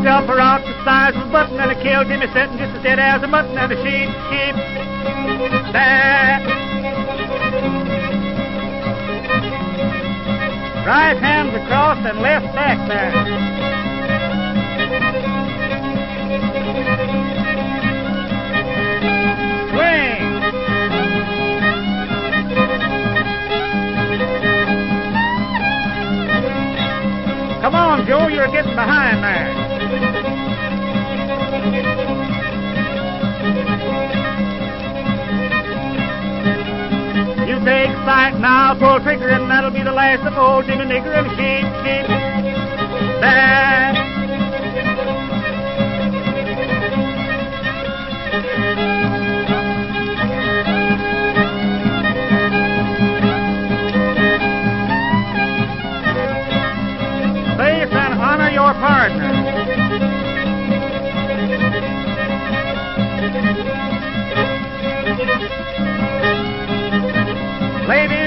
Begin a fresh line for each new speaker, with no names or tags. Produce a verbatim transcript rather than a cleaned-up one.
himself a rock the size of a button, and it killed him. He's sitting just as dead as a mutton, and the sheep, sheep, there. Right hands across and left back there. Swing. Come on, Joe, you're getting behind there. You take sight now, pull trigger, and that'll be the last of old Jimmy Nigger and sheep, sheep, there. Face and honor your partner. Ladies